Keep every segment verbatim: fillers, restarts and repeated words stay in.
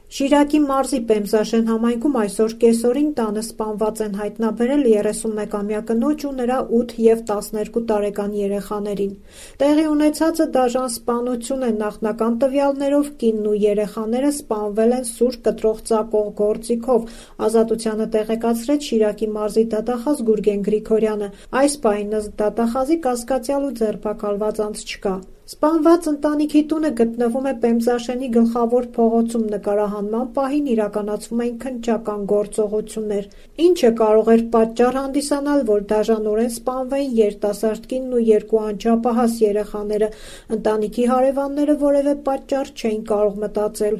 Շիրակի մարզի Պեմզաշեն համայնքում այսօր կեսօրին տանը սպանված են հայտնաբերել երեսունմեկամյա կնոջ ու նրա ութ և տասներկու տարեկան երեխաներին։ Տեղի ունեցածը դաժան սպանություն է, նախնական տվյալներով կինն ու երեխաները սպանվել են սուր կտրող ծակող գործիքով, ազատությանը տեղեկացրեց Շիրակի մարզի դատախազ Գուրգեն Գրիգորյանը։ Այս պահին ըստ դատախազի կասկածյալ ու ձերբակալված անձ չկա։ Սպանված ընտանիքի տունը գտնվում է Պեմզաշենի գլխավոր փողոցում, նկարահանման պահին իրականացվում էին քննչական գործողություններ։ Ինչը կարող էր պատճառ հանդիսանալ, որ դաժանորեն սպանվեին երիտասարդ կինն ու երկու անչափահաս երեխաները, ընտանիքի հարևանները որևէ պատճառ չէին կարող մտածել։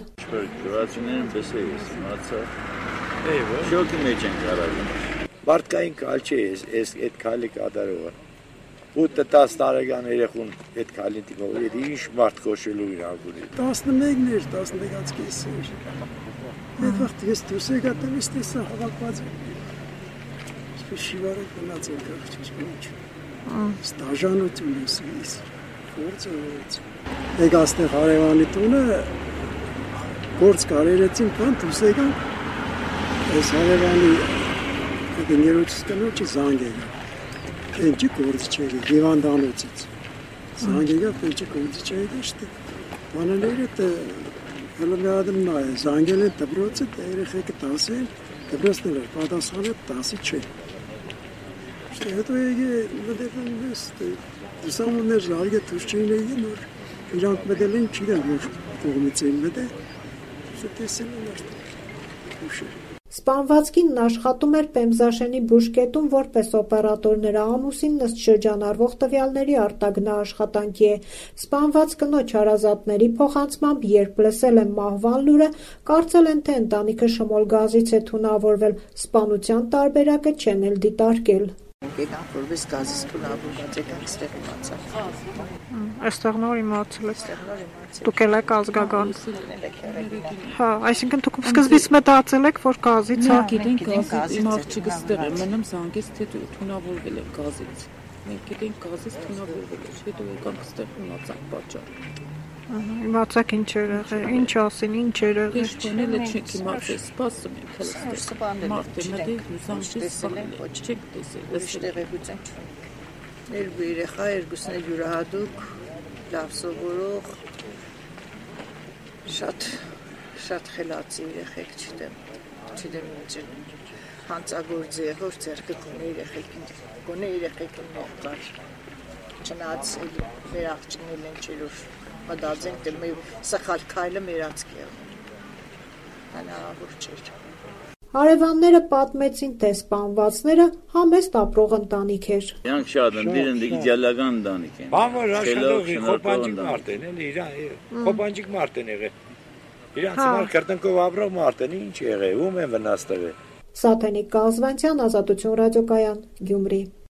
Մարդկային կալ չէ այդ քայլը կատարողը։ ութ տասը տարեկան երեխուն այդ քայլին տիկով էր ինչ մարդ կոչելու իրավունք ունի։ տասնմեկն էր, տասնմեկից կես էր։ Այդ վաղ ես դուրս եկա տանից տեսա հավաքված էր։ Այսպես շիվարը գնացել կարճ ինչ։ Ստաժանություն էս, գործը ուրց։ Եկա այստեղ հարևանի տունը գործ կարերեցին կան դուրս եկան։ Այս հարևանի գներոջս կնոջը զանգ եկա։ Ինչի գործ չէր, հիվանդանոցից։ Զանգ եկա, ինչի գործ չէր դաշտի։ Բանաները հելմյադն նա է, զանգել են դպրոցը, երեխեքը տասը են, դպրոցն էր, պատասխանը տասը չէ։ Շտե հետո եկե մտերն ես, դիսամուններ զարգե թուշ չէին եկեն, որ իրանք մտել են, չիրան որ կողմից էին մտել, շտե տեսել են աշտը, ուշ էր։ Սպանված կինն աշխատում էր Պեմզաշենի բուժկետում որպես օպերատոր, նրա ամուսինն ըստ շրջանառվող տվյալների արտագնահաշխատանքի է։ Սպանված կնոջ հարազատների փոխանցմամբ, երբ լսել են մահվան լուրը, կարծել են, թե ընտանիքը շմոլ գազից է թունավորվել, սպանության տարբերակը չեն էլ դիտարկել։ Գնանք որպես գազից թունավորված եկանք ստեղ իմացա։ Այստեղ նոր իմացել եք։ Դուք էլ եք ազգական։ Հա, այսինքն դուք սկզբից մտածել եք, որ գազից է։ Գիտենք գազից, իմ աղջիկը ստեղ է, մնամ զանգեց, թե թունավորվել է գազից։ Մենք գիտենք գազից թունավորվել է, հետո եկանք ստեղ իմացանք պատճառը։ Իմացաք ինչ էր եղել, ինչ ասին, ինչ էր եղել։ Ինչ բանել է չեք իմացել, սպասում ենք հլստեղ։ Մարդը մտել ու զանգեց սպանել է, չեք տեսել։ Ուրիշ տեղեկություն չունենք։ Երկու երեխա, երկուսն էլ յուրահատուկ, լավ սովորող, շատ շատ խելացի երեխեք, չդեմ, չդեմ ինչ հանցագործ եղող ձեռքը գոնե երեխեքին, գոնե երեխեքին մեղկար, չնայած մեր աղջիկներն են չերով մտածենք, թե մեր սխալ քայլը մեր աչքի է, հնարավոր չէր։ Հարևանները պատմեցին, թե սպանվածները համեստ ապրող ընտանիք էր։ Իրանք շատ են, դիրն իդեալական ընտանիք են։ Բանվոր աշխատող խոպանջիկ մարդ են, էլի իրան խոպանջիկ մարդ են եղել։ Իրանք համար կրտնքով ապրող մարդ են, ինչ եղել, ում են վնաս տվել։ Սաթենիկ Կազվանցյան, Ազատություն ռադիոկայան, Գյումրի։